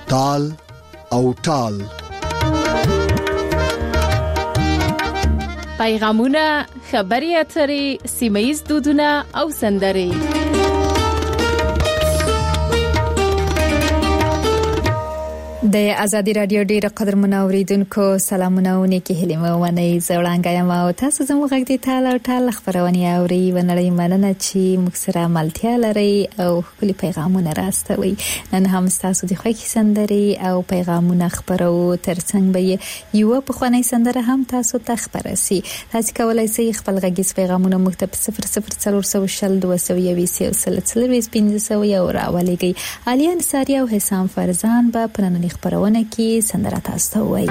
تال او ټال. پیغامونه، خبري اترې، سیمه‌ییز دودونه او سندرې. د ازادي رادیو ډیره قدرمن اوریدونکو سلامونه او نیکی هیله مو ونی زوړانګه یم او تاسو زموږ غږ دی ټال خبرونه اوري ونړۍ مننه چې موږ سره ملتیا لري او خپل پیغامونه راستوي. نن هم تاسو د خوښي سندري او پیغامونه خبرو ترڅنګ به یو په خواني سندره هم تاسو ته خبرسي. تاسو کولای شئ خپل غږیز پیغامونه موږ ته 00402015 او راولېږئ. علي انصاری او حسام فرزان به پرننی خبرونه کې سندره تاسو ته وایي.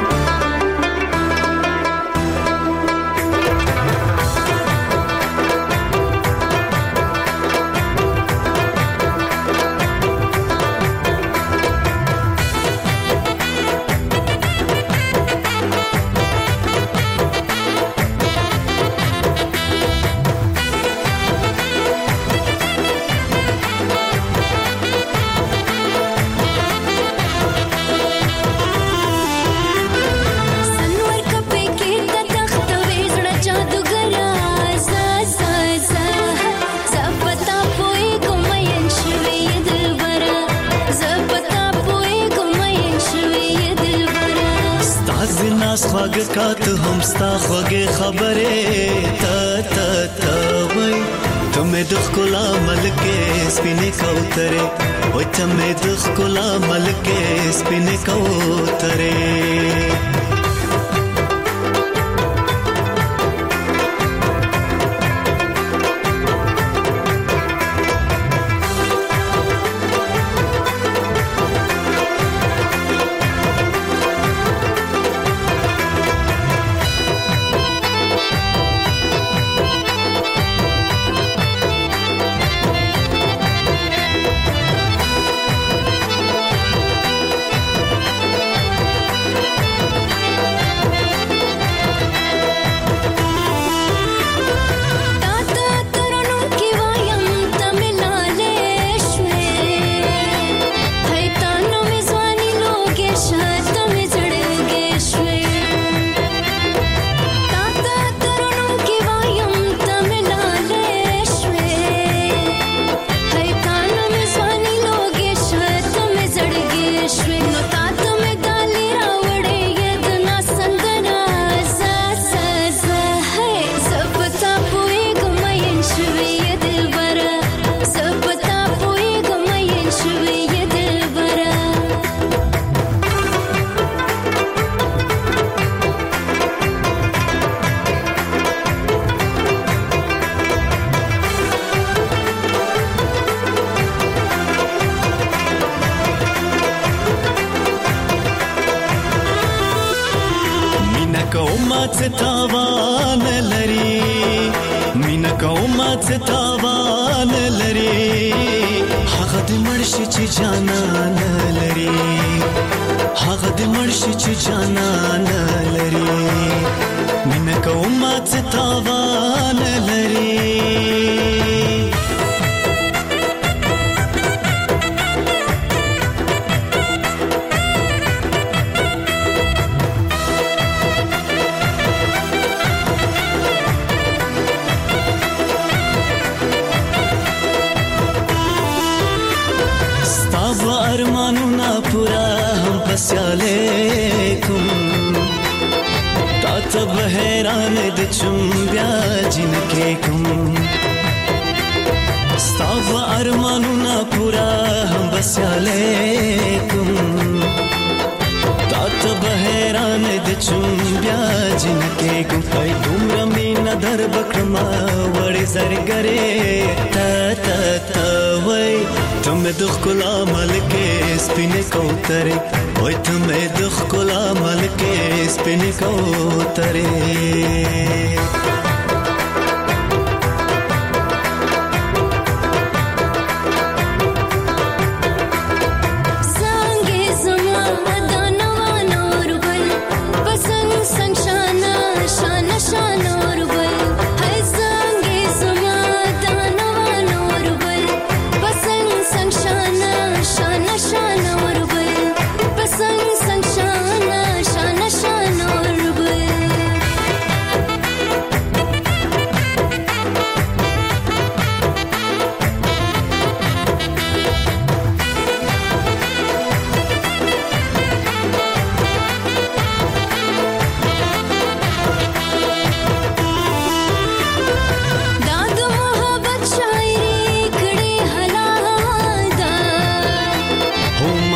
خواږه کاته هم ستا خوږه خبره تا وای ته مې د ښکلا ملکه سپینې کوتره وای ته مې د ښکلا ملکه سپینې کوتره.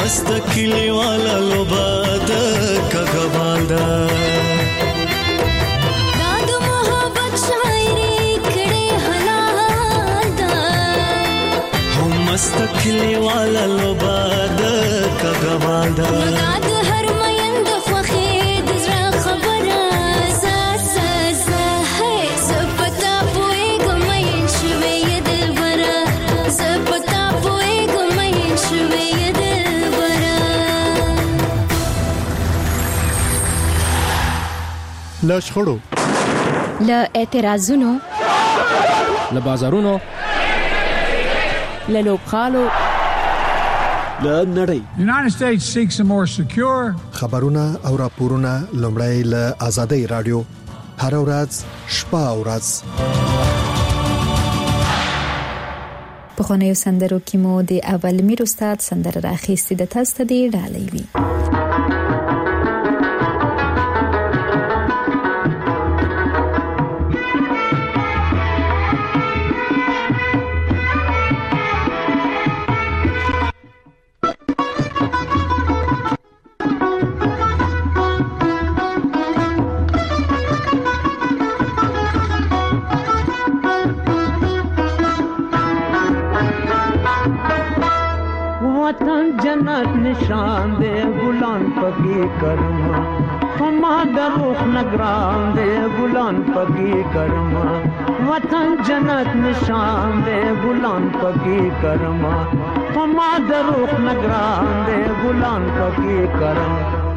मस्त किले वाला लोबाद कगवांदा दाद मोहब्बत शायरी कड़े हलादा हम मस्त किले वाला लोबाद कगवांदा दाद हर मयंद फखीद जरा खबर सा सा सा है सबता पोएगा मयन शवे ये दिल बरा सबता पोएगा मयन शवे ये दिल बरा له شخړو له اعتراضونو له بازارونو له لوبخالو له نړۍ The United States seeks a more secure خبرونه او راپورونه لومړی له آزادۍ رادیو هر ورځ شپه او ورځ په خونیو سندرو کې مو د اول میر استاد سندره راخېستې د تاسو ته دی ډالۍ وی वतन जन्नत निशान दे गुलान पगी करमा फमा दरुख नगरान दे गुलान पगी करमा वतन जन्नत निशान दे गुलान पगी करमा फमा दरुख नगरान दे गुलान पगी करमा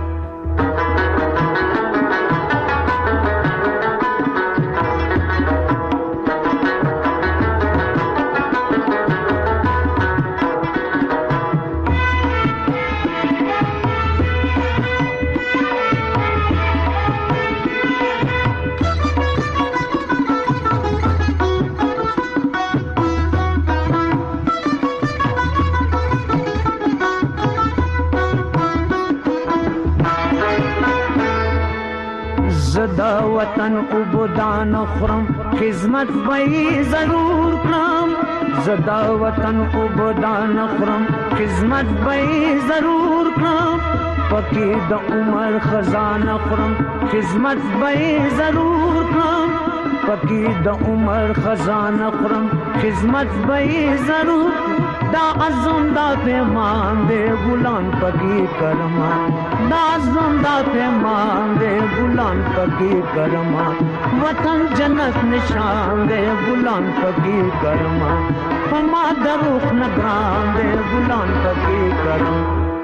زدا وطن عبودان خرم خدمت بئی ضرور کرم زدا وطن عبودان خرم خدمت بئی ضرور کرم پکی د عمر خزانه خرم خدمت بئی ضرور کرم پکی د عمر خزانه خرم خدمت بئی ضرور دا عزم دا پیمان دے غلام پکی کرما دا عزم دا پیمان دے غلام پکی کرما وطن جنت نشان دے غلام پکی کرما فما دروخ نگران دے غلام پکی کرما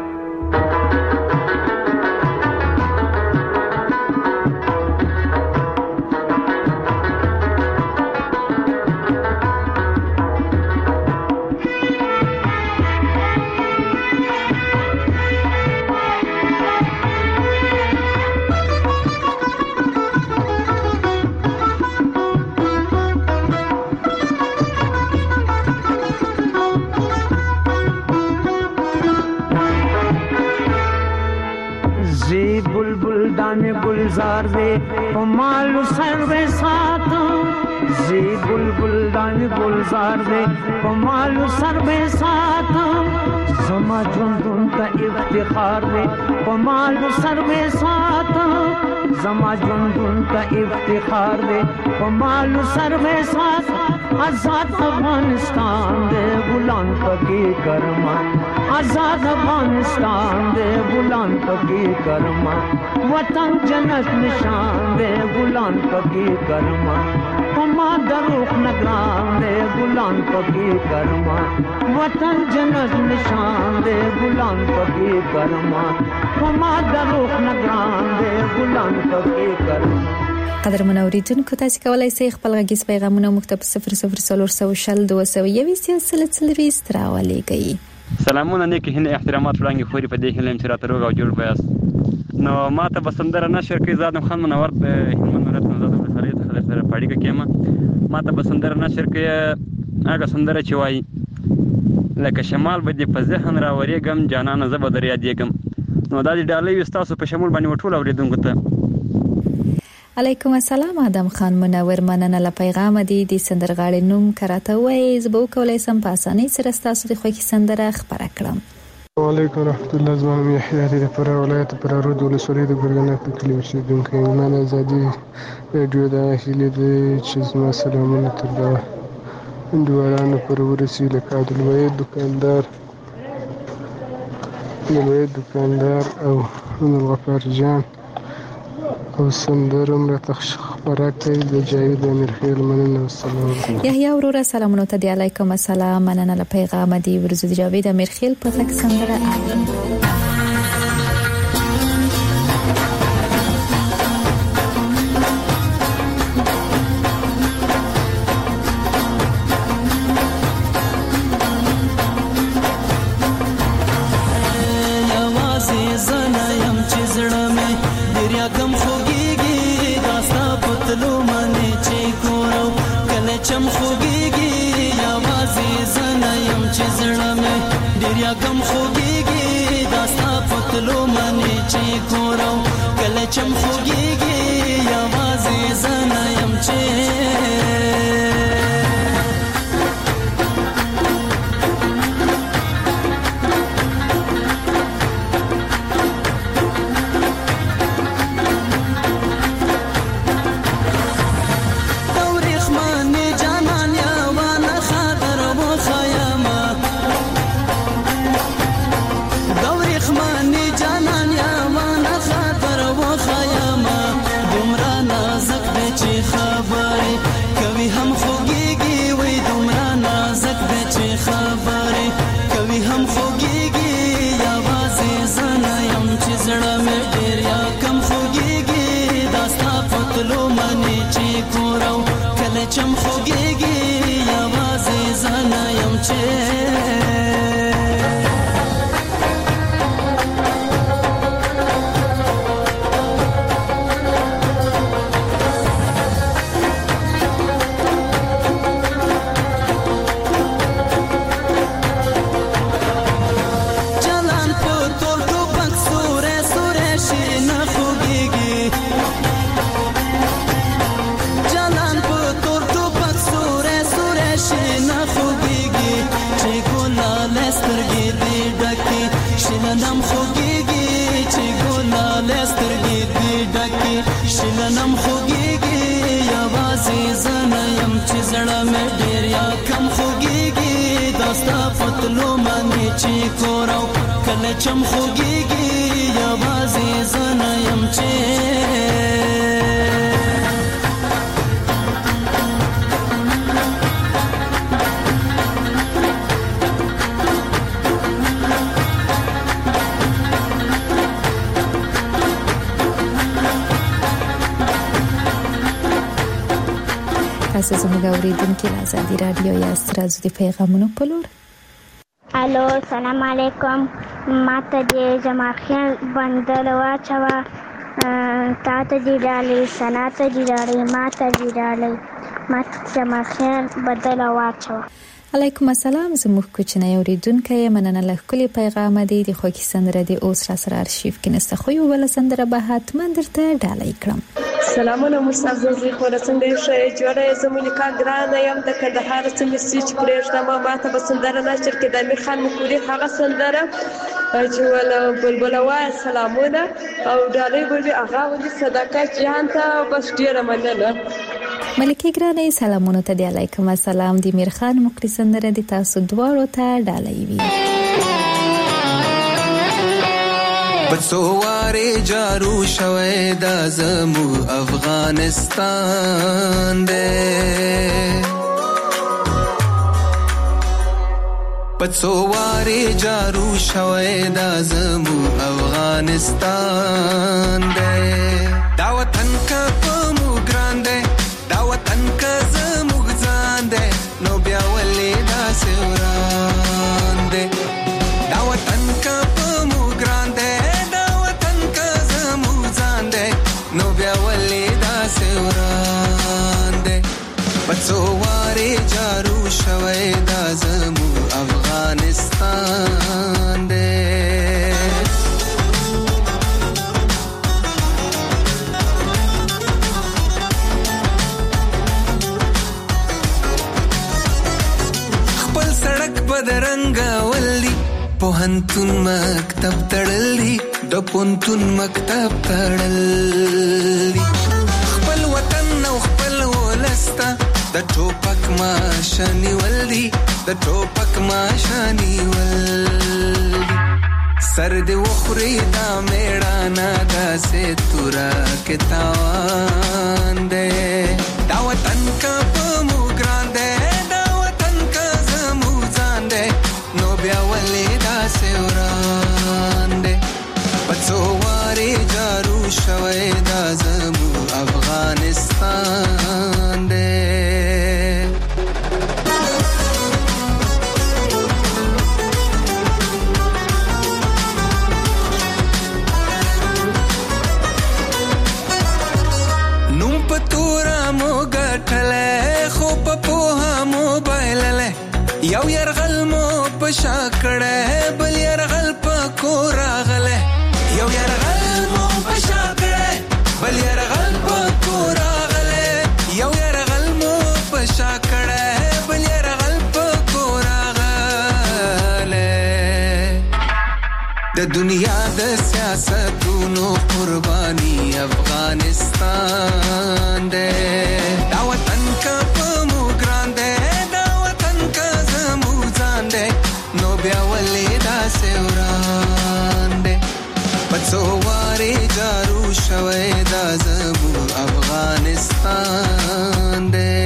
गुलजार दे पमालू सर्वे साथ जी बुलबुल दान गुलजार दे पमालू सर्वे साथ जमा जुंदुन का इफ्तिखार दे पमालू सर्वे साथ जमा जुंदुन का इफ्तिखार दे पमालू सर्वे साथ आजाद अफगानिस्तान दे गुलाम पकी करमा आजाद अफगानिस्तान दे गुलाम पकी करमा वतन जन्नत निशान दे गुलाम पकी करमा फमा दरुख नगरान दे गुलाम पकी करमा वतन जन्नत निशान दे गुलाम पकी करमा फमा दरुख नगरान दे गुलाम पकी करमा قدر منوریدونکو تاسو کولای شئ خپل غږیز پیغامونه مکتب 0040 راولېږئ. سلامونه نیکی هنه احترامات وړاندې خوري په دې هلم چې راته روغ او جوړ پیاس نو ماته بسندره نشر کې زادم خان منور په هلمند ولایت کې زادم خالد سره پاړی کې کېما ماته بسندره نشر کې هغه سندره چې وای لکه شمال به دې په ذهن راورېګم جانانه زب دریا دیګم نو دا دې ډالۍ وستاسو په شمول باندې وټول اوریدونکو ته علیکم السلام آدم خان منور مننه له پیغام دی د سندرغاړي نوم کراته وای زبو کولای سم په اسانۍ سره تاسو د خوښي سندره خبره کړم وعلیکم ورحمت الله. زما یحیی دی پر ولایت پر رود ولسوالۍ د ګرګنه په کلی اوسېدونکی یم. من ازادي راډیو د هیلې دی چې زما سلامونه تر دواړانو پورې ورسي، لکه عبدالوحید دکاندار او عبدالغفار جان او سندره هم راته خپره کوي د جاوید امیرخیل. مننه. والسلام. یحیی وروره سلامونه ته دی. علیکم السلام. مننه له پیغام دی ورزو د جاوید امیرخیل په غږ سندره چم خوږیږي یوازې زنه یم چې چم خوږیږي یوازې زنه یم چې شلنم خوږیږي یوازې زنه یم چې زړه مې ډېر یا کم خوږیږي دا ستا پتلو باندې چې کورو کله چم خوږیږي یوازې زنه یم چې تاسو زموږ اوریدونکو د ازادي رادیو یا سترازو د پیغامونو په لور. الو سلام علیکم. ماته د جماخیل بندر واچوه، تاته دی ډالۍ، سنا ته دی ډالۍ، ماته دی ډالۍ، ماته جماخیل بدل واچوه. علیکم السلام. زموږ کوچنی اوریدونکو مننه له کلی پیغام دی د خوږی سندره دی اوس را سره ارشیف کې نسته خو یو بل سندره به حتما درته ډالۍ کړم. سلامونه مستعززي خو څنګه شې جوړه زمونږ کا ګران یم د کندهار څخه سچ پرېښته ما ته بسندره نشر کې د امیر خان مکوري هغه سندره جوړه بلبلوا سلامونه او ډالۍ بلبي هغه ولې صداقت جهان ته بس ډیره مننه. ملکه ګرانې سلامونه ته دی. علیکم السلام. د امیر خان مکوري سندره د تاسو دواړو ته ډالۍ وي. بڅواري جارو شوي د زمو افغانستان دې بڅواري جارو شوي د زمو افغانستان دې دا وطن کا پمو ګران دې دا وطن کا زمو ځان دې نو بیا ولې دا سوران دې دا وطن کا پمو ګران دې نو بیا ولې دا سوران دې بڅواري جارو شوي دا زمو افغانستان دې خپل سړک بدرنګ ولي پوهنتون مکتب تړلی د پونتون مکتب تړلی خپل وطن او خپل ولستا د ټوپک ماشانی ولدي د ټوپک ماشانی ولدي سر دې وخوري دا میړانا داسې تورا کې تاوان دې دا وطن کا په مو ګران دې دا وطن کا زمو ځان دې نو بیا ولې داسې وران دې پڅو واري جارو شوي دا زمو افغانستان دې یو يرغل مو پشا کړه بل يرغل پکو راغله یو يرغل مو پشا کړه بل يرغل پکو راغله یو يرغل مو پشا کړه بل يرغل پکو راغله د دنیا د سیاستونو قرباني افغانستان دې دا وطن کا په مو ګران دې نو بیا ولې داسې وران دې پڅو واري جارو شوي دا زمو افغانستان دې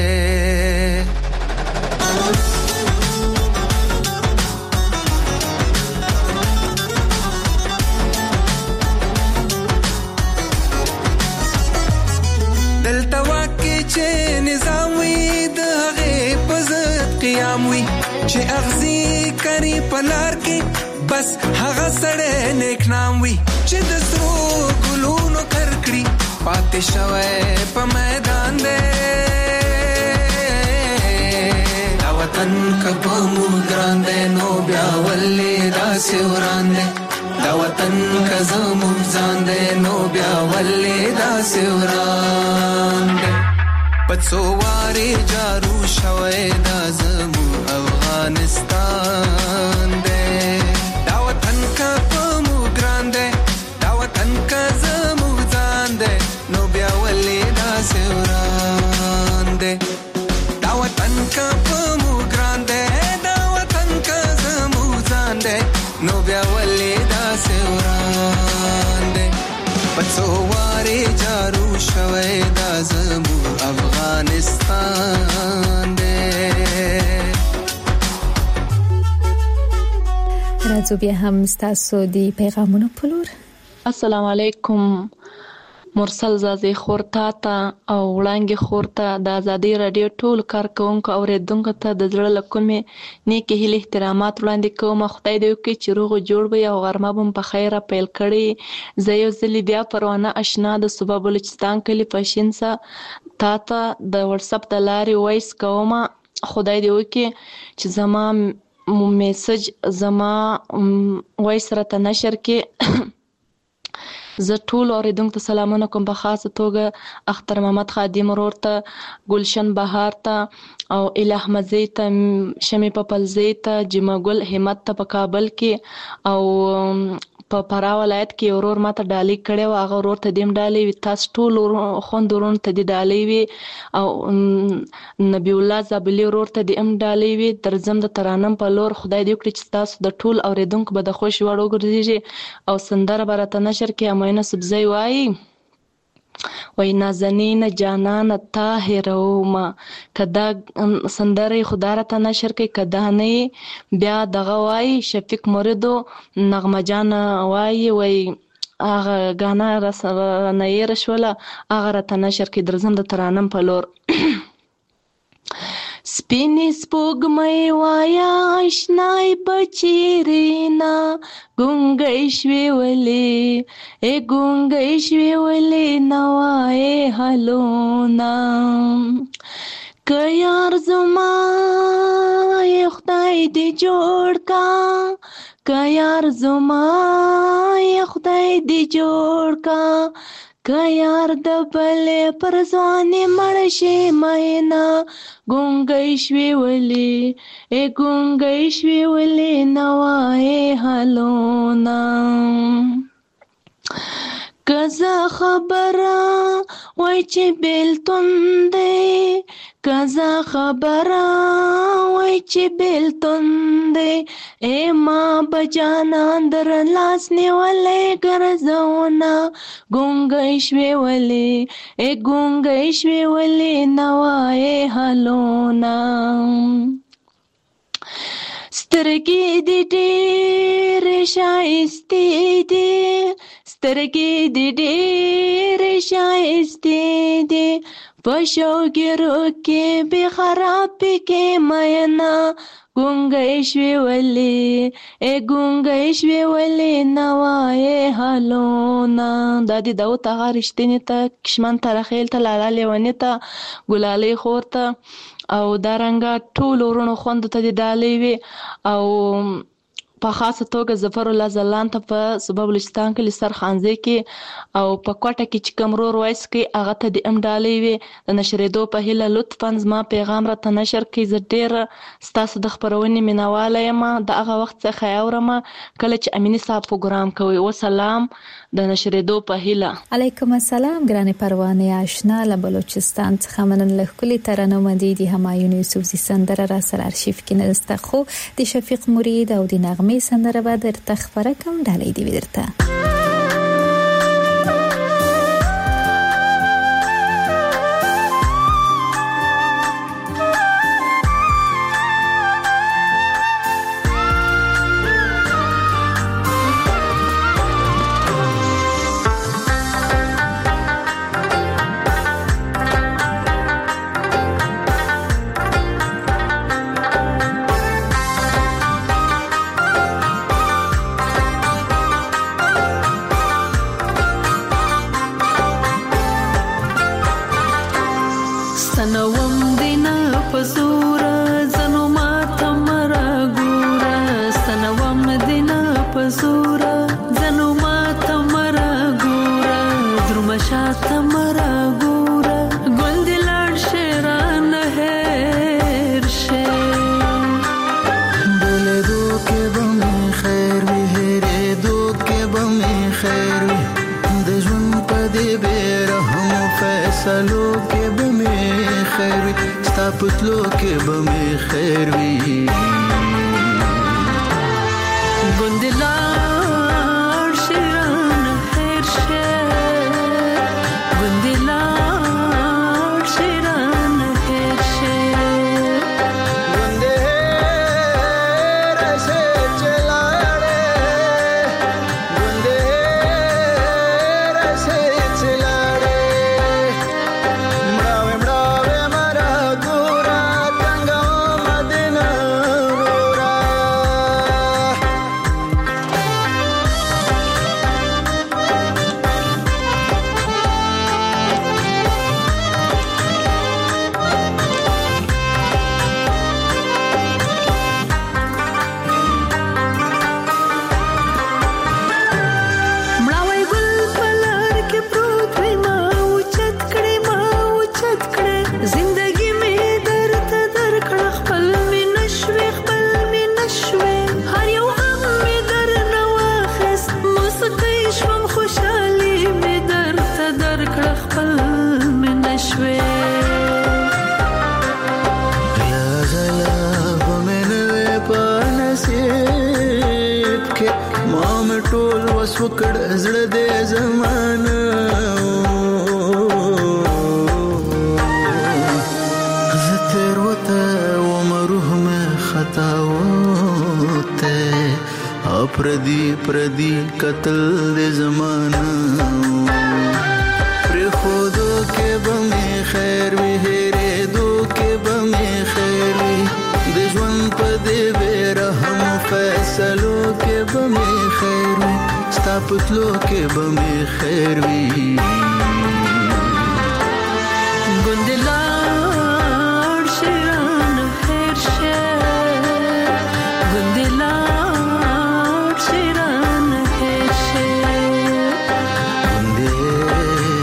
دلته واکې چې نظام وي د هغې په ضد قیام وي چې اغزي کری پلار کې بس هغه سړی نیک نام وي چې د سرو ګلونو کرکړي پاتې شوی په میدان دی دا وطن که په مو ګران دی نو بیا ولې داسې وران دی دا وطن که زموږ ځان دی نو بیا ولې داسې وران دی پڅو واري جارو شوی دا زموږ افغانستان دے دا وطن کا پمو گران دے دا وطن کا زمو ځان دے نو بیا ولې داسې وران دے دا وطن کا پمو گران دے دا وطن کا زمو ځان دے نو بیا ولې داسې وران دے پڅو واري جارو شوی دا زمو افغانستان دے راځو بیا هم ستاسو دی پیغامونو په لور. السلام علیکم مرسل زازی خورتا ته او وړانګې خورتا د ازادي رادیو ټول کارکونکو اوریدونکو ته د زړه له کومې نیکې هیلې احترامات وړاندې کوم. خدای دې وکړي چې روغ جوړ وي او غرمه به په خیره پیل کړي. زه یو ځلې بیا پروانه اشنا د صوبه بلوچستان کلي پشینسه تا ته د واتساپ د لارې وایس کوم. خدای دې وکړي چې زما میسج زما وایس راته نشر کې زه ټول اوریدونکو ته سلامونه کوم په خاصه توګه اختر محمد خادم ورور ته ګلشن بهار ته او اله احمدزی ته شمی پپلزی ته جمع ګل همت ته په کابل کې او په فراه ولایت کې ورور ماته ډالۍ کړې و هغه ورور ته دیم ډالۍ وي تاسو ټول خوندورون ته دی ډالۍ وي او نبی الله زابلی ورور ته دیم ډالۍ وي درځم د ترانم په لور. خدای دې وکړي چې تاسو د ټول اوریدونکو به د خوش وړ وګرځي او سندره برته نشر کې امینه سبزی وایي وای نازنین جانان طاهروما کدا سندره خدا را ته نشر کې کدا نه بیا دغه وای شفیق موریدو نغمه جان وای وای هغه غانا نه یې رشوله هغه را ته نشر کې درځم د ترانم په لور. سپینې سپوږمۍ وایا آشنای بچیرینا ګونګۍ شوې ولې ګونګۍ شوې ولې نوای هلونا که یار زما خدای دې جوړ کا که یار زما خدای دې جوړ کا که یار د بلې پر ځوانې مړ شي مینا ګونګی شوې ولې ګونګی شوې ولې نه وایې حالونه که زه خبره وای چې بېلتون دی که زه خبره وای چې بېلتون دی ما به جانان در لاس نیولی ګرځونه ګونګی شوې ولې ګونګی شوې ولې نه وایې حالونه سترګې دې ډېرې ښایستې دي سترګې دې ډېرې ښایستې دي په شوګیرو کې بې خرابې کې مینا ګونګی شوې ولې ګونګی شوې ولې نه وایې حالونه دا د داود اغا رښتینې ته کشمن ترخیل ته لالا لیوني ته ګلالۍ خور ته او دارنګه ټولو وروڼو خوندو ته د ډالۍ وي او په خاصه توګه ظفر الله زلان ته په صوبه بلوچستان کلي سرخانځي کې او په کوټه کې چې کوم رور وایس کوي هغه ته د ډالۍ وي د نشرېدو په هیله لطفا زما پیغام راته نشر کړئ زه ډېره ستاسو د خپرونې مینهواله یم د هغه وخت څخه یې اورم کله چې امیني صاحب پروګرام کوي وسلام د نشرېدو په هیله علیکم السلام ګرانې پروانې آشنا له بلوچستان څخه مننه ښکلې ترانه دي د همایون یوسفزي سندره را سره ارشیف کې نسته خو د شفیق مرید او د نغمې سندره به درته خبره کوم ډالۍ دی درته پتلو کې به مې خیر وي ګوندلار شیران خیر شه ګوندلار شیران خیر شه ګوندې راسه چلاړې ګوندې راسه چلاړې مړاوې مړاوې مرا وکړ زړه دې زمانه زه تیر وته ومروح مې خطا وته پردي قتل دې زمانه پر خودو کې به مې خیر وي هېرې دو کې به مې خیر وي د ژوند په دې بې رحم فیصلو کې به مې خیر وي ستا پتلو کې به مې خیر وي ګوندلار شیران خیر شه ګوندلار شیران خیر شه ګوندې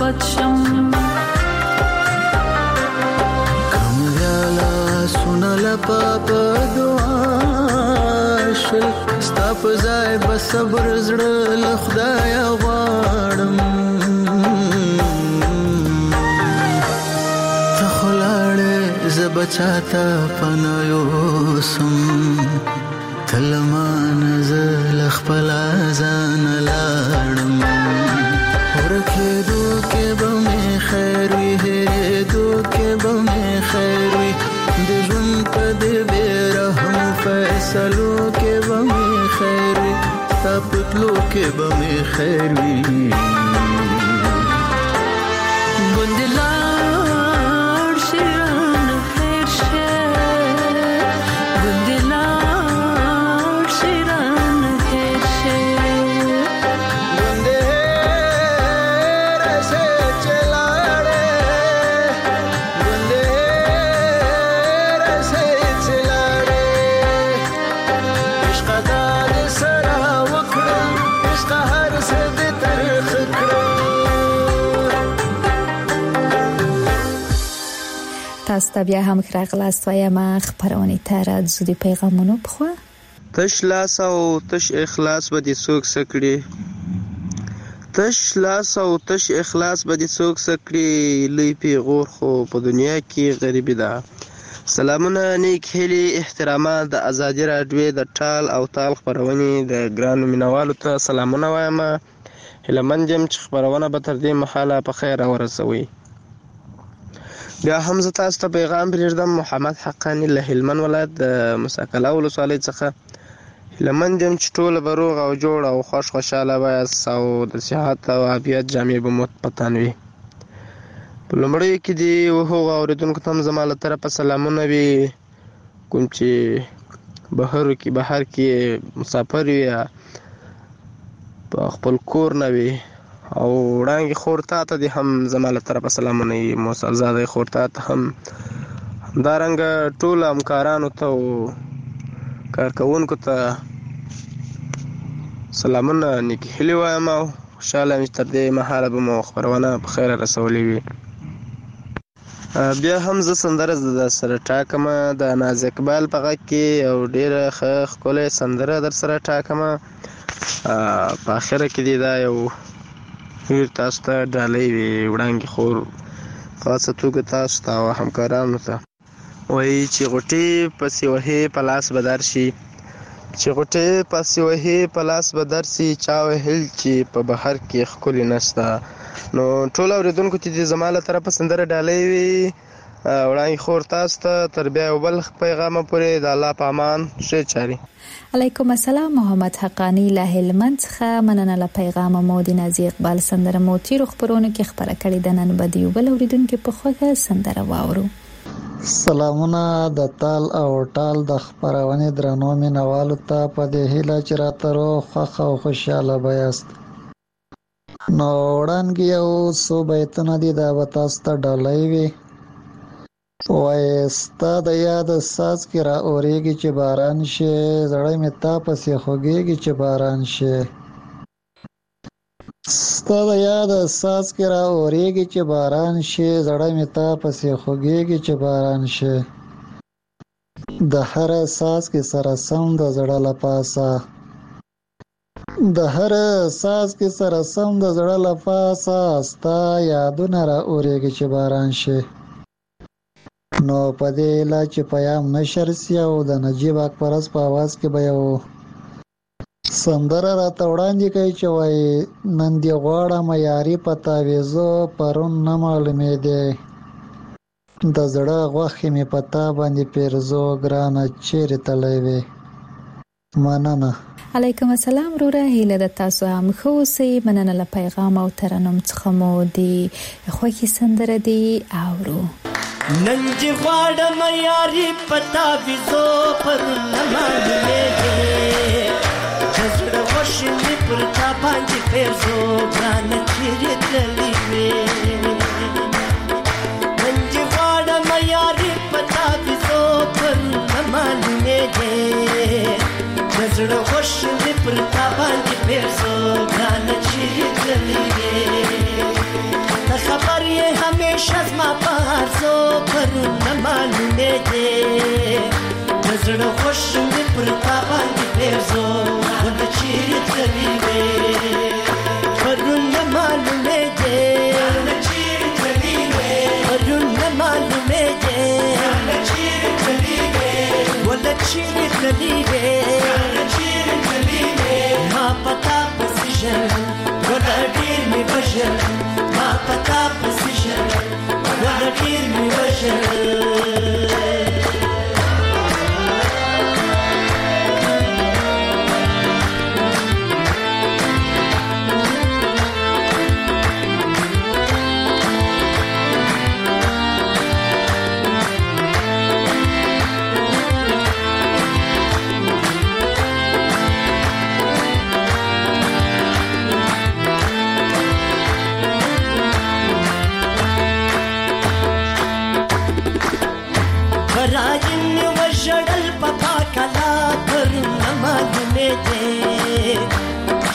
باد شم کم ویالا سونا لپا پا دعا شل ستا پا زای بصبر زڑا لخدایا غوارم تخلاړې زبچاتا پنایوسم تلمان زل خپل ځان لاړم ورکېدو کې به مې خیر وي هېرېدو کې به مې خیر وي د ژوند په دې بې رحم فیصلو کې به مې خیر وي ستا په تلو کې به مې خیر وي ګوندې لاړ شي رانه هېر شي ګوندې لاړ شي رانه هېر شي ګوندې هېره شي چې لاړې ګوندې هېره شي چې لاړې عشقه دا دې سره وکړم عشقه هر څه دې ترخ کړم تاسو ته بیا هم راغلاست وایم خبرونه ته راځو د پیغامونو په خوا تش لاس او تش اخلاص به دي څوک سکړي تش لاس او تش اخلاص به دي څوک سکړي لوی پیغور خو په دنیا کې غریبي ده سلامونه نیک هیلي احترامات د ازادي راډیو د ټال او تال خبرونه د ګرانو مینوالو ته سلامونه وایم هلمند یم چې خبرونه به تر دې مهاله په خیر ورسوي بیا هم زه تاسو ته پیغام پرېږدم محمد حقانی له هلمند ولایت د مساکله ولسوالۍ څخه هلمند یم چې ټوله به روغ او جوړ او خوشحاله وایاست او د صحت او عافیت جامې به مو په تن وي په لومړیو کې دې هغو اورېدونکو ته هم زما له طرفه سلامونه وي کوم چې بهر کې مسافر وي یا په خپل کور نه وي او وړانګې خور تا ته دې هم زما له طرفه سلامونه وي موسل زاده خور تا ته هم همدارنګه ټولو همکارانو ته او کارکوونکو ته سلامونه نیکې هیلې وایم او خوشحاله یم چې تر دې مهاله به مو خپرونه په خیره رسولې وي بیا هم زه سندره در سره ټاکمه د ناز اقبال په غږ کې او ډېره ښه ښکلې سندره در سره ټاکمه په اخره کې دې دا یو تاسو ته ډالۍ وي وړانګې خور خاصه توګه تاسو ته او همکارانو ته وایي چې غوټې پسې وهې په لاس به درشي چې غوټې پسې وهې په لاس به درسي چا وهل چې په بهر کې ښکلې نشته نو ټول اورېدونکو ته دې زما له طرفه سندره ډالۍ وي وړانګې خور تاسو ته تر بیا یو بل پیغامه پورې د الله په امان ښې چارې علیکم السلام محمد حقانی له هلمند څخه مننه له پیغام مو د نازي اقبال سندره مو تیرو خبرونه کې خبره کړې ده نن به د یو بل اورېدونکو په خوښه سندره واورو سلامونه د تال او ټال د خبرونه درنو مینوالو ته په دې هیله چې راته روغ خوښ او خوشاله بیاست نو وړاندې یو څو بیتونه دي دا به تاسو ته ډالۍ وي وای ستا د یاد ساز کې را اورېږي چې باران شي زړه مې تا پسې خوږېږي چې باران شي ستا د یاد ساز کې را اورېږي چې باران شي زړه مې تا پسې خوږېږي چې باران شي د هر ساز کې سره سم د زړه له پاسه د هر ساز کې سره سم د زړه له پاسه ستا یادونه را اورېږي چې باران شي نو په دې لا چې پیام نشر سی او د نجیب اکبرس په आवाज کې به یو سندره راته وړاندې کوي چې وای نن دی غواړم یاري پتا وېزو پرون نه معلومې دی د زړه غوښې مې پتا باندې پیرزو ګرانه چیرې تللی وې مننه علیکم السلام روره هیله د تاسو هم خو سي مننه له پیغام او ترنم څخه مو دی خوښي سندره دی اورو نن چې غواړم یاري پتا وېزو پرون نه معلومې دی زړه غوښې مې پر تا باندې پیرزو ګرانه چیرې تللی وې نن چې غواړم یاري پتا وېزو پرون نه معلومې دی زړه غوښې مې پر تا باندې پیرزو ګرانه چیرې تللی وې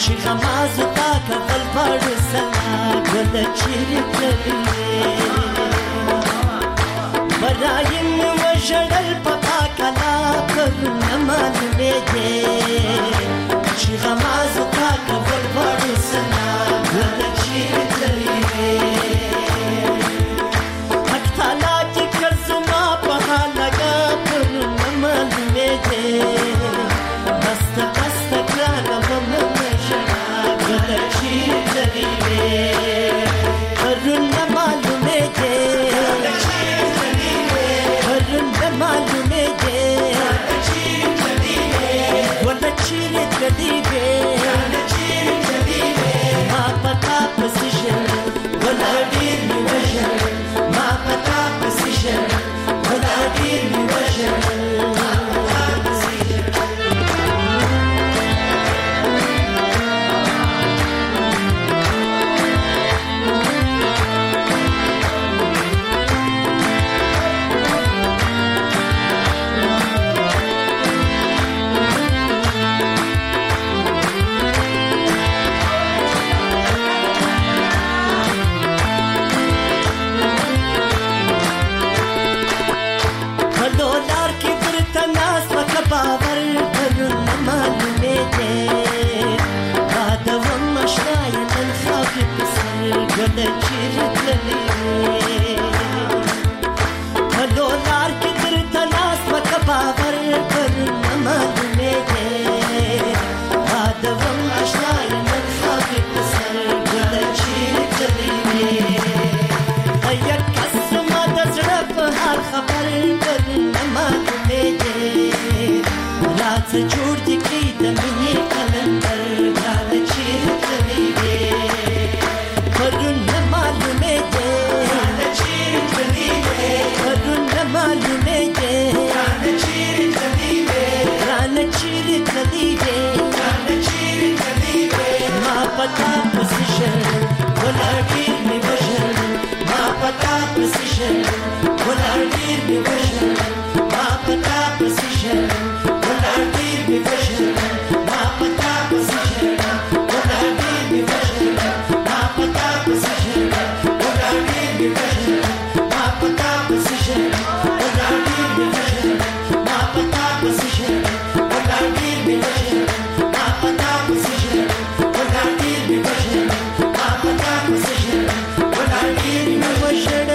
چې غمازو تا کول باړو سلا ګل چیرې تللې برایم وژړل په پاکلا پر نه معلومېږي چې غمازو تا کول باړو سلا ګل چیرې تللې حق تعالی چې کړ زما په حالګه پر نه معلومېږي بسته بسته ګرانه به مه ژړه ګله چیرې تللې وې پرون نه معلومېږي پرون نه معلومېږي ګله چیرې تللې وې ما په تا پسې ژړل ګله ډېر مې وژړل ما په تا پسې ژړل ګله ډېر مې وژړل جوړ دي کې د مینې کلندر ګرانه چیرې تللې وې پرون نه معلومېږي ګرانه چیرې تللې وې پرون نه معلومېږي ګرانه چیرې تللې وې ګرانه چیرې تللې وې ګرانه چیرې تللې وې ما په تا پسې ژړل ګله ډېر مې وژړل ما په تا پسې ژړل ګله ډېر مې وژړل ما په تا پسې ژړل me vashna ma pata pasishna ola me vashna ma pata pasishna ola me vashna ma pata pasishna ola me vashna ma pata pasishna ola me vashna ma pata pasishna ola me vashna ma pata pasishna ola me vashna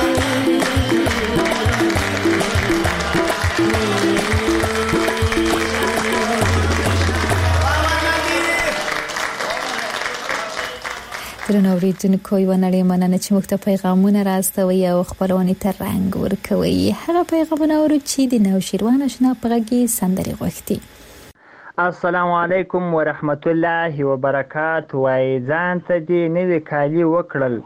درنو اوریدونکو یوه نړۍ مننه چې موږ ته پیغامونه راستوي او خپرونې ته رنګ ورکوي هغه پیغامونه ورو چې د نوشیروان اشنا په غږ سندرې غوښتي السلام علیکم ورحمت الله وبرکاته وای ځان ته دې نوې کالي وکړل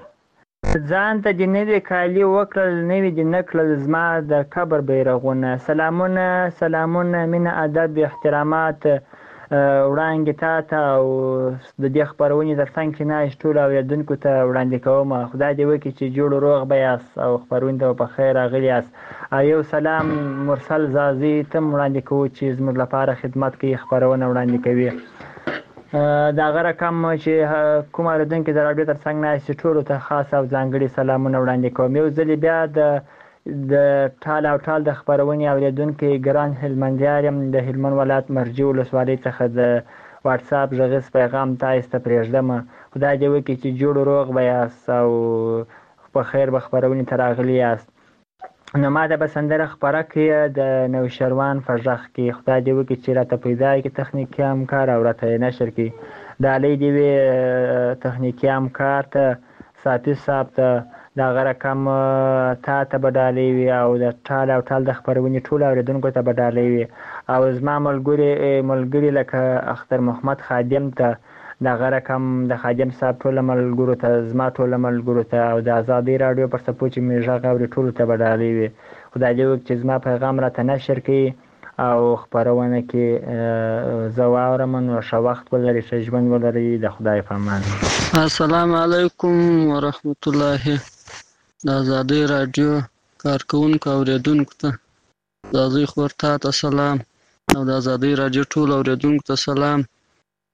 نوې دې نکړل زما د قبر بیرغونه سلامونه مینه ادب احترامات وړاندې تا او د دې خپرونې ترڅنګ کې ناست ټولو اورېدونکو ته وړاندې کوم خدای دې وکړي چې جوړ روغ به یاست او خپرونې ته په خیر راغلي یاست یو سلام مرسل زازي ته وړاندې کوو چې زموږ لپاره خدمت کوي خپرونه وړاندې کوي د هغه رقم چې کوم اورېدونکي د راډیو ترڅنګ ناست ټولو ته خاص او ځانګړي سلامونه وړاندې کوم یو ځل بیا د ټال او ټال د خپرونې اوریدونکي ګران هلمندیار یم د هلمند ولایت مرجې ولسوالۍ څخه د واتس اپ غږیز پیغام تاسو ته پرېږدم خدای دې وکړي چې جوړ روغ به یاست او په خیر به خپرونې ته راغلي یاست نو ما ته به سندره خپره کړي د نوشیروان په غږ کې خدای دې وکړي چې راته پیدا کړي تخنیکي همکار او راته نشر کړي ډالۍ دې وي تخنیکي همکار ته ساتي صاحب ته د هغه رقم تا ته به ډالۍ وي او د ټال او ټال د خپرونې ټولو اورېدونکو ته به ډالۍ وي او زما ملګري لکه اختر محمد خادم ته د هغه رقم د خادم صاحب ټولو ملګرو ته زما ټولو ملګرو ته او د ازادۍ راډیو پر څپو چې مې غږ اوري ټولو ته به ډالۍ وي خدای دې وکړي چې زما پیغام راته نشر کړي او خپرونه کې زه واورم نو ښه وخت ولرئ ښه ژوند ولرئ د خدای په امان السلام علیکم ورحمت الله د ازادۍ راډیو کارکوونکو اوریدونکو ته د ازادۍ خور ته سلام او د ازادۍ راډیو ټول اوریدونکو ته سلام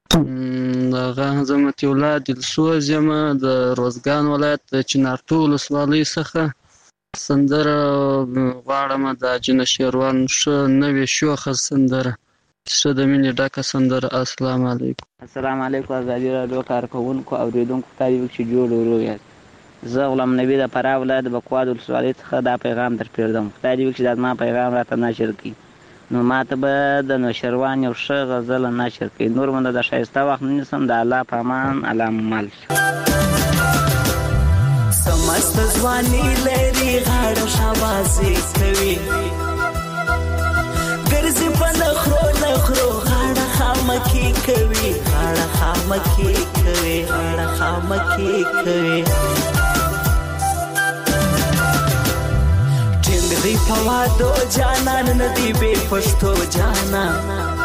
دغه زه متي الله دلسوز یم د روزګان ولایت د چنارتو ولسوالۍ څخه. سندره غواړم د جنه شیروان ښه نوې شوخه سندره، ښه د مینې ډکه سندره. السلام علیکم. السلام علیکم. ازادي راډیو کارکوونکو اوریدونکو ته یو چې جوړ ورو یاست. زه غلام نبی د فراه ولایت بکواد ولسوالۍ څخه دا پیغام در پرېږدم. خدای دې وکړي چې دا زما پیغام راته نشر کړي، نو ماته به د نوشیروان یو ښه غزل نشر کړي. نور منده د ښایسته وخت نه نیسم. د الله په امان، الله مال. سمست ځواني لري غاړه شاباسي کوي، ګرځي په نخرو نخرو غاړه خامکي کوي، غاړه خامکي کوي، غاړه خامکي کوي. ټینګري په وادو جانان ندی به پښتو جانان،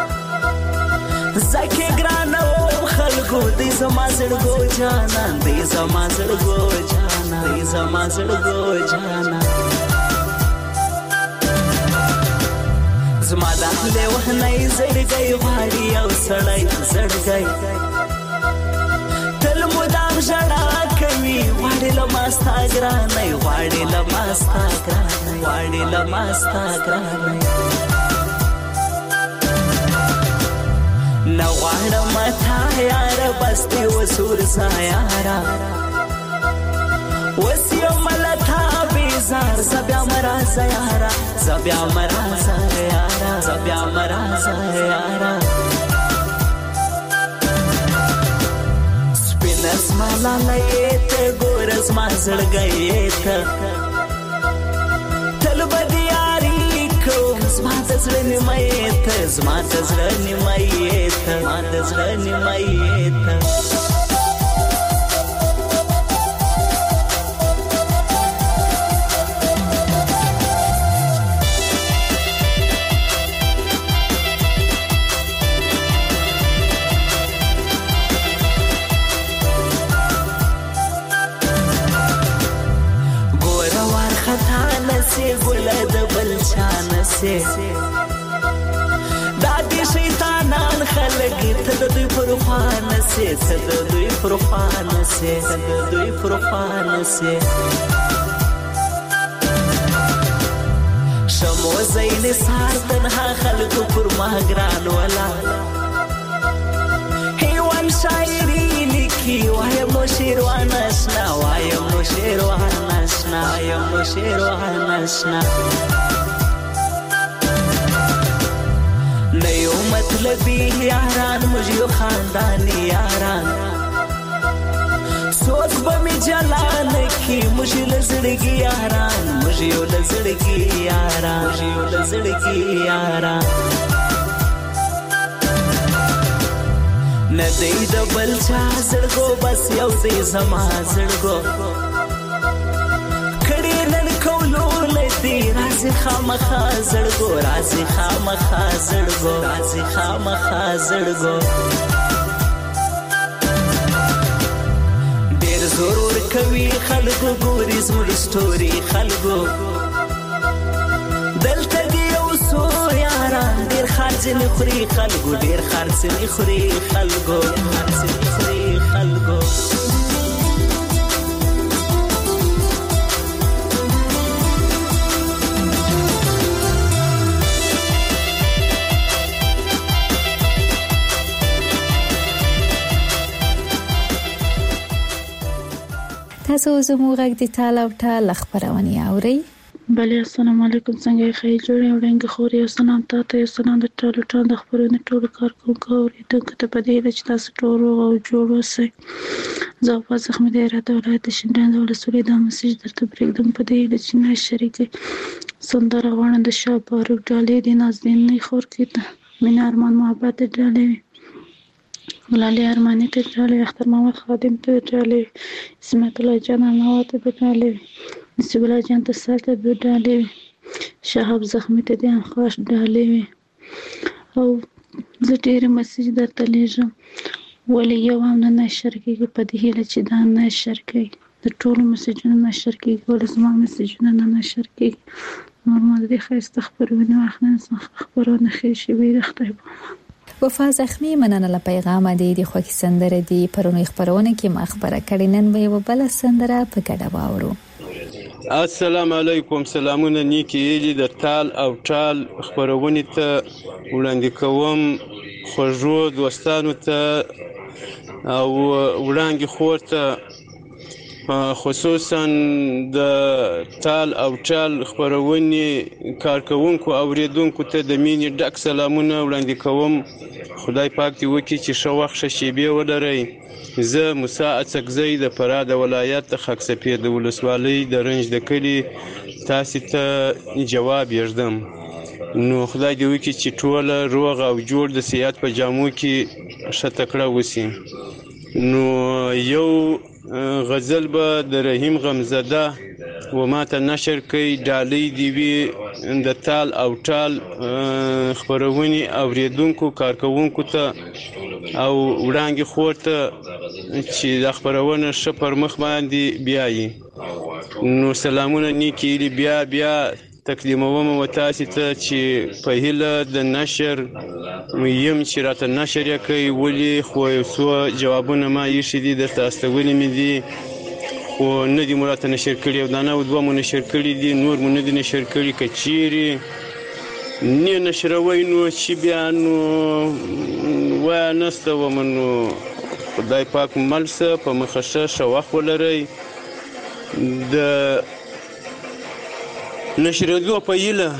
زکه ګرانو خلکو دې زما زړګو جانان، دې زما زړګو جانان، دې زما زړګو جانان. زما د له وهنې زړګي غواړي او سړی زړګي تل مدام ژړا کوي، غواړي له ماستا ګرانې، غواړي له ماستا ګرانې، غواړي له ماستا ګرانې. نو غواړم تا یاره بس دې وسور سایاره، وسیو ملتا بیزار زبیا مرازا یارا، زبیا مرازا یارا، زبیا مرازا یارا. سپینس مالا لیت گورز ما زړګیت تل بدیاری کو، زما د زړه نیمایت، زما د زړه نیمایت، زما د زړه نیمایت. ګله د بل شان سي دا دي شیطانان خلک ته د دوی پر خوان سي، ته د دوی پر خوان سي، ته د دوی پر خوان سي. شمو زین سار تنها خلکو پر ما ګران ولا هیوان شاعری لیکي، وایم نو شیروان آشنا، وایم نو شیروان آشنا، وایم نو شیروان آشنا. نیو مطلبی یاران مجھیو خاندانی یاران، سوک بمی جلان کی مجھیو لزڑگی یاران، مجھیو لزڑگی یاران، مجھیو لزڑگی یاران. ندی د بل چا زړګو بس یو دی زما زړګو، کړي نن کولو لدی راځي خامخا زړګو، راځي خامخا زړګو، راځي خامخا زړګو. ډېر ضرور کوي خلکو ګوري زموږ ستوري خلکو، دلته دی یو څو یاران ډېر خرڅ نه خوري خلکو، ډېر خرڅ نه خوري خلکو، خرڅ نه خوري خلکو. تاسو زموږ غږ د ټاله او ټاله خپرونې اورئ. بله السلام علیکم، څنګه یې ښه جوړ یې وړاندې خور یو سلام تاته، یو سلام د ټولو ټال د خپرونې ټولو کارکوونکو اورېدونکو ته په دې هیله چې تاسو ټول روغ او جوړ اوسئ. زه عباس احمد هرات ولایت د شینډیان د ولسوالۍ دا مسیج درته پرېږدم په دې هیله چې نه شریکئ. سندره غواړم د شاه باروک ډالۍ د نازنینې خور کې ته مینه ارمان محبت د ډالۍ وي، ملالي ارماني ته ډالۍ، اختر محمد خادم ته ډالۍ، اسمت الله جان انوا ته ډالۍ وي، نصیب الله جان ته ساته د ډالۍ وي، شهاب زخمي ته د انخواش ډالۍ وي. او زه ډېرې مسیج درته لیږم ولې یو هم نه نشر کېږي، په دې هیله چې دا نشر کوي، د ټولو مسیجونه نشر کېږي، ولې زما مسیجونه نه نشر کېږي. نور ما د دې ښایسته خپرونې وخت نه خپرونه ښې شوې د خدای په وفا زخمی مننه له پیغام دی خوښي سندره دی پرونی خبرونه کې ما خبره کړې نن به یو بل سندره په ګډه واورو. السلام علیکم. سلامونه نیکی ایلی د تال او ټال خبرونه ته وړاندې کوم خوږو دوستانو ته او وړاندې خور ته خصوصا د تال او ټال خبرونه کارکونکو او اوریدونکو ته د مینې ډک سلامونه وړاندې کوم. خدای پاک دې وکړي چې ښه وخت ښه شیبې ولرئ. زه موسی اڅکزی د فراه د ولایت خاک سپید ولسوالۍ د رنج د کلي تاسو ته جواب یږدم. نو خدای دې وکړي چې ټول روغ او جوړ د صحت په جامو کې ښه تکړه وسی. نو یو غزل به د رحیم غمزده و ما ته نشر کوي ډالۍ دی وی د تال او ټال خبرونه اوریدونکو کارکونکو ته او وړاندې خور ته چې د خبرونه ش پر مخ باندې بیایي. نو سلامونه نیکی بیا تقدیموم و تاسو ته چې په هیله د نشر یم چې راته نشر یې کوي ولی خو یو څو جوابونه ما یې شدي د تاسو ولې مې دي خو نه دي مراته نشر کړي او دا نه دوه مو نشر کړي دي نور مو نه دي نشر کړي کچيري نه نشروي نو چې بیا نو و نسته ومنو خدای پاک ملسه په مخشه شوخ ولري د نشردو په یله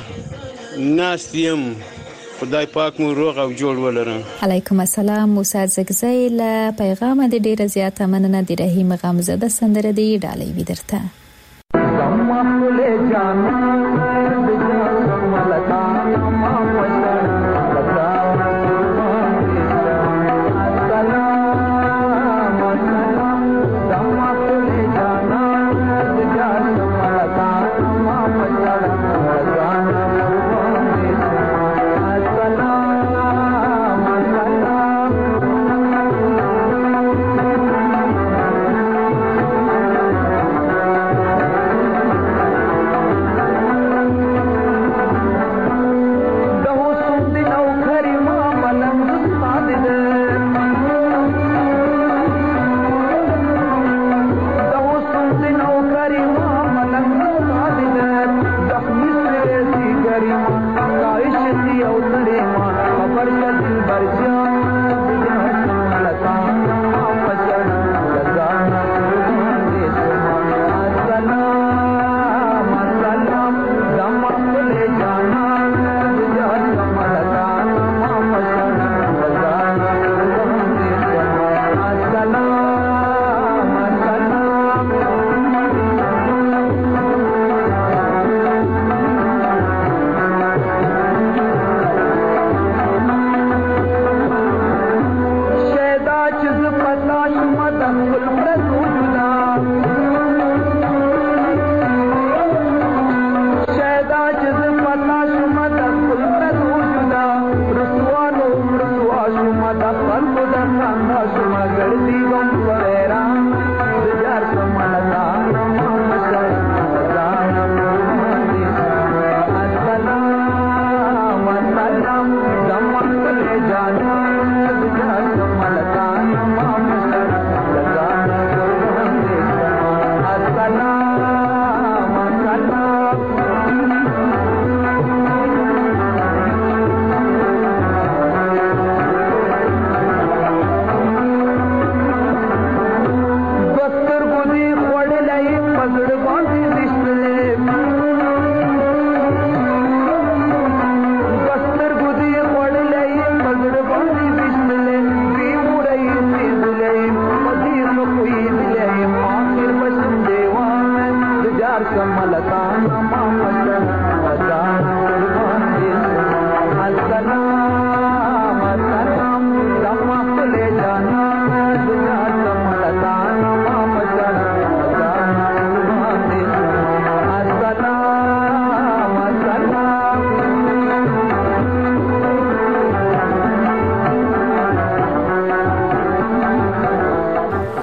ناستیم. خدای پاک مو روغ او جوړ ولرم. علیکم السلام. موسی زګزی له پیغام د ډیره زیاته مننه د رحیم غمزده سندره دی ډالۍ ودرته.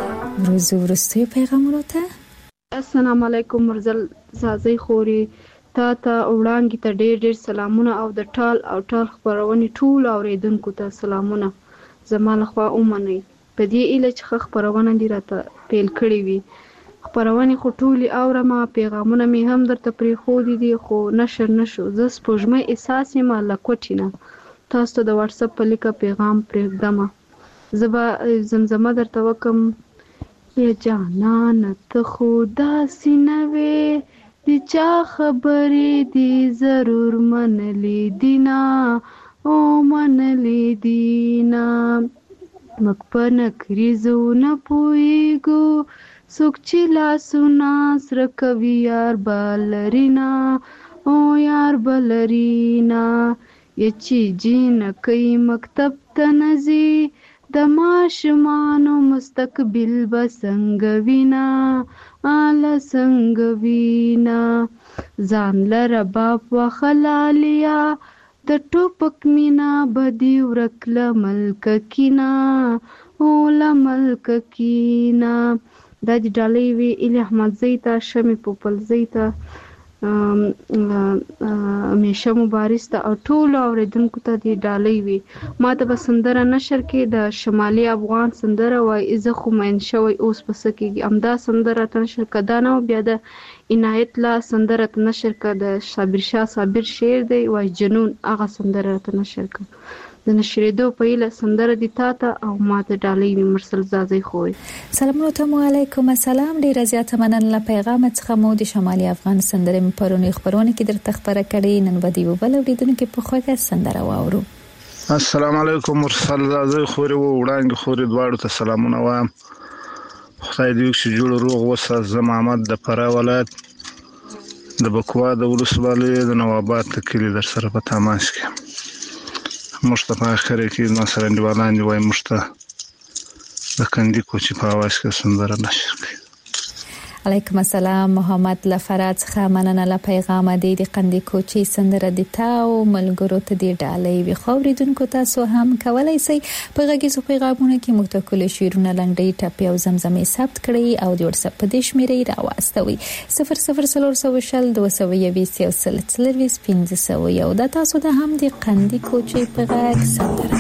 وروستیو پیغامونو ته. السلام علیکم مرزل زازی خوري تا ته وړانګې ته ډېر ډېر سلامونه او د ټال او ټال خپرونې ټولو اورېدونکو ته سلامونه زما لخوا ومنئ په دې هیله چې ښه خپرونه دې راته پیل کړې وي. خپرونې خو ټولې اورم، پیغامونه مې هم درته پرېښودي دي خو نشر نشو. زه سپوږمۍ احساس یم له کوټې نه تاسو ته د واتساپ په لیکه پیغام پرېږدمه. زه به زمزمه درته وکم: یا جانانه ته خو داسې نه وې د چا خبرې دې ضرور منلې دینه او منلې دینه موږ په نکریزو نه پوهېږو څوک چې لاسونه سره کوي یار به لرینه او یار به لرینه یا چې جینکۍ مکتب ته نه ځي د ماشومانو مستقبل به څنګه وینه اله څنګه وینه ځان لره باب وخلالیا د ټوپک مینا به دې ورک له ملکه کینه او له ملکه کینه. دا دې ډالۍ وي ایلي احمدزۍ ته، شمې پوپلزۍ ته، میشه مبارز ته او ټولو اورېدونکو ته دې ډالۍ وي. ما ته به سندره نشر کې د شمالي افغان سندره وایي زه خو مین شوی اوس په څه کېږي. همدا سندره ته نشر که دا نه بیا د عنایت الله سندره ته نشر که د صابر شاه صابر شعر دی وایي جنون هغه سندره ته نشر که. د نشریدو په هیله سندره دي تا ته او ما ته ډالۍ وي. مرسل زازۍ خوی سلامونه ته علیکم السلام. ډیره زیاته مننه له پیغام څخه مو د شمالي افغان سندره مې پرونی خبرونه کې درته خبره کړې. نن به دی وبل اوریدونکو په خوږه سندره واورو. السلام علیکم مرسل زازۍ خوی وړاندې خوري دواړو ته سلامونه وایم. خدای دې وکړي جوړ روغ وسه. زه محمد د فراه ولایت د بکوا د ولسوالۍ د نواباد کلی در سره په تماس کې موږ ته په اخر کې نو سره انډیوالان دی وای موږ ته د کندي کوچی په اواز کې سندره نشر کړي. علیکم السلام. محمد لفرات څخه مننه له پیغام دی د کندي کوچی سندره د تاو ملګرو ته دی ډالۍ وي. خوریدونکو تاسو هم کولای شئ په غږیزو پیغامونو کې متکل شیرونه لنډۍ ټاپي او زمزمې ثبت کړئ او د واتساپ په دې شمیرې راواستوي 00402015 دا تاسو د هم د کندي کوچی په غږ سندره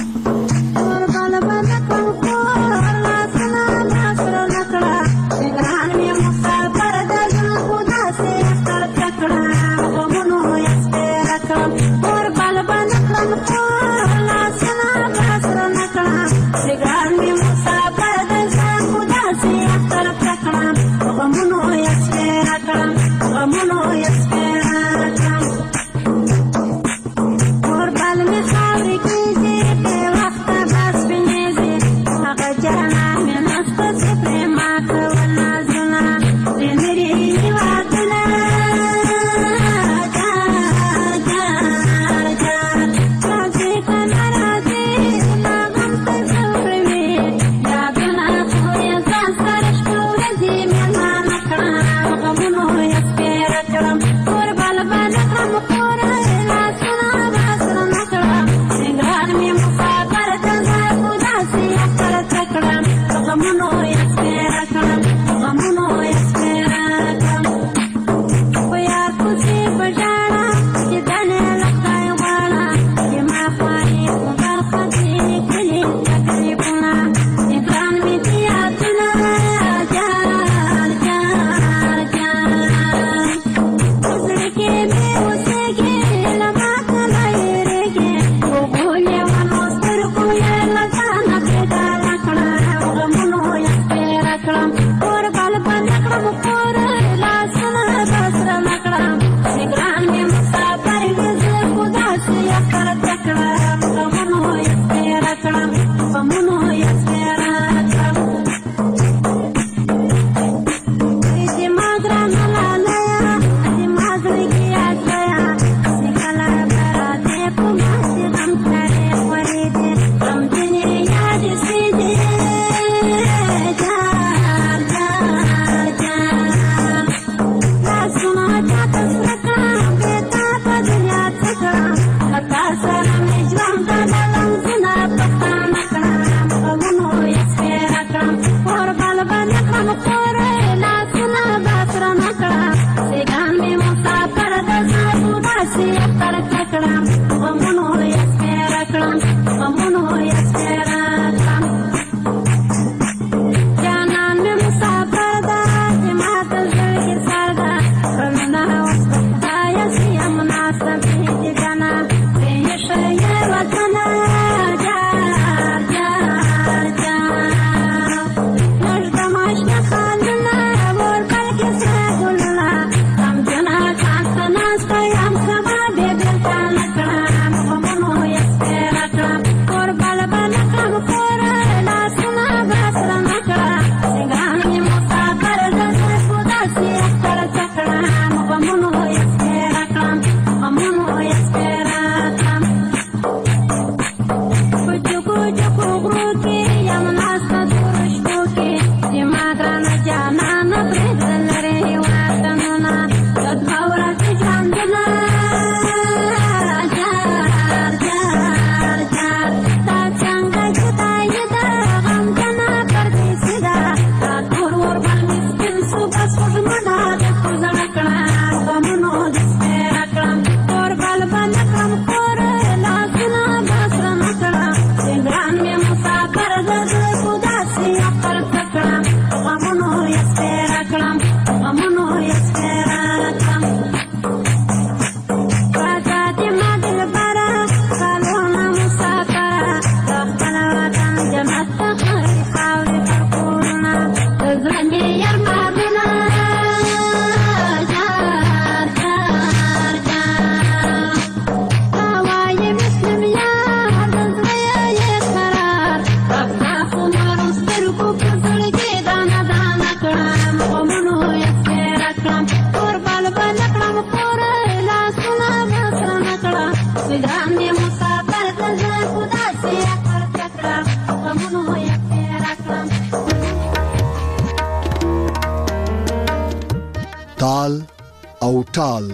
تال او ټال.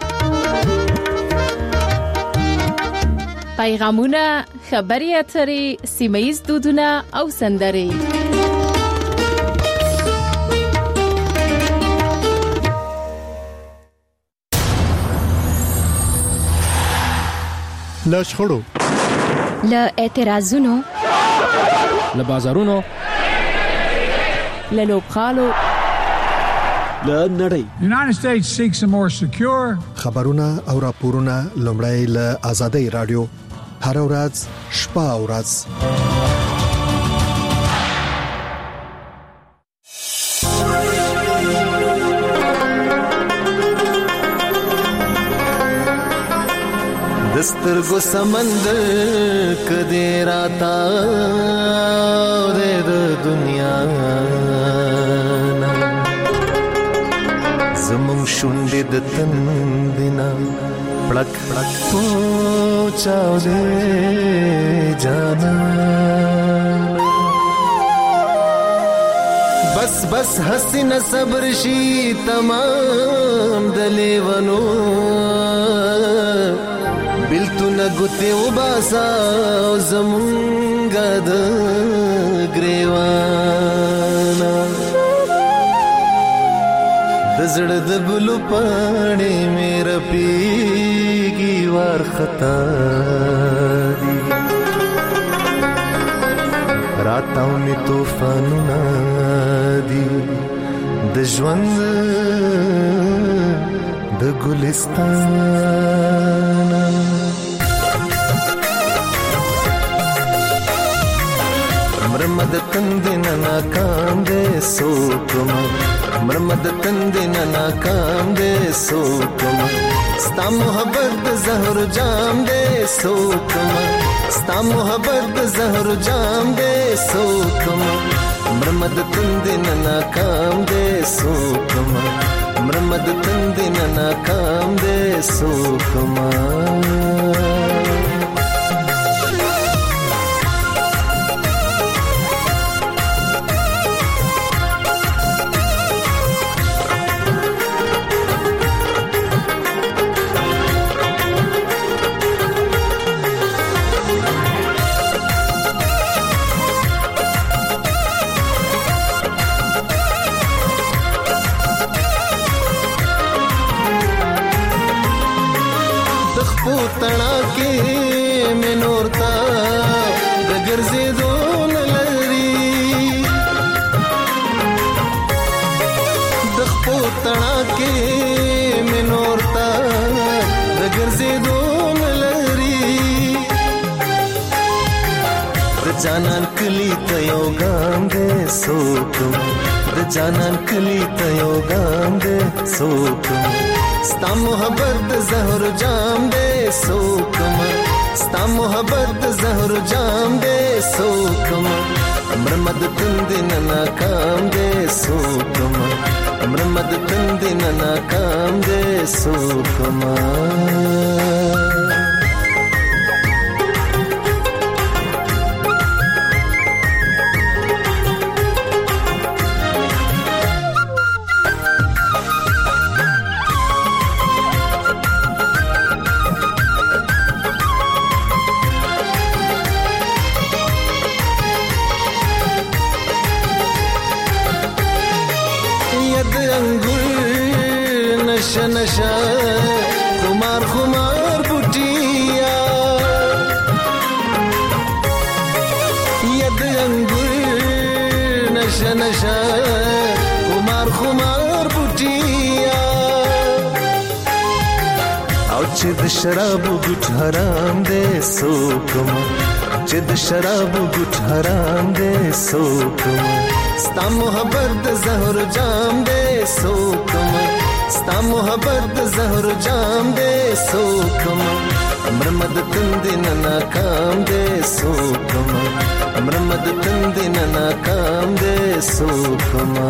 پیغامونه، خبري اترې، سیمه‌ییز دودونه او سندرې. له شخړو، له اعتراضونو، له بازارونو، له لوبغالو، له نړۍ. United States seeks a more secure. خبرونه او راپورونه لومړی له آزادۍ رادیو هر ورځ شپه او ورځ. دسترګو سمندر کدی راتا د دنیا زمون شونډې د تندنا پړک پړک پوچاو دې جانا بس بس حسین صبر شي تمام دلیونو بلتون گوتے و باسا زمونگا دا گریوانا دزڑ دگلو پانے میرا پیگی وار خطا دی راتاو می توفانو نا دی دجوند د ګلستان مرمد تندنا ناکام دے سوکما مرمد تندنا ناکام دے سوکما ستا محبت زہر جام دے سوکما ستا محبت زہر جام دے سوکما مرمد تندنا ناکام دے سوکما مرمد تندنا ناکام دے سوکما تنا के में नोरता दगर से दोन लरी दखपो तना के में नोरता दगर से दोन लरी द जानन कली तयो गाम दे सोकम द जानन कली तयो गाम दे सोकम स्ता मोहब्बत ज़हर जाम दे सोकमा स्ता मोहब्बत ज़हर जाम दे सोकमा मरमद तंदिना नाकाम दे सोकमा मरमद तंदिना नाकाम दे सोकमा नशा नशा खुमार खुमार बुटिया यद अंगुर नशा नशा खुमार खुमार बुटिया और चिद शराब गुट हराम दे सोकमा चिद शराब गुट हराम दे सोकमा स्ता मोहब्बत ज़हर जाम दे सोकमा स्ता मोहब्बत ज़हर जाम दे सोकमा मरमद तंदिना नाकाम दे सोकमा मरमद तंदिना नाकाम दे सोकमा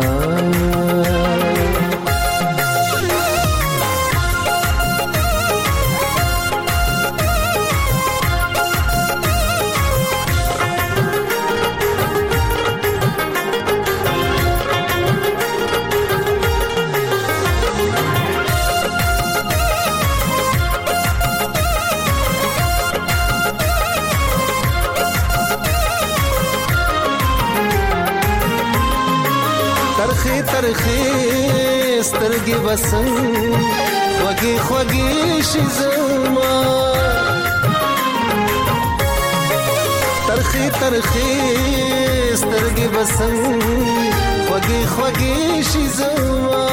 ترخی سترګې بسنګ خوږې خوږې شي زما ترخی سترګې بسنګ خوږې خوږې شي زما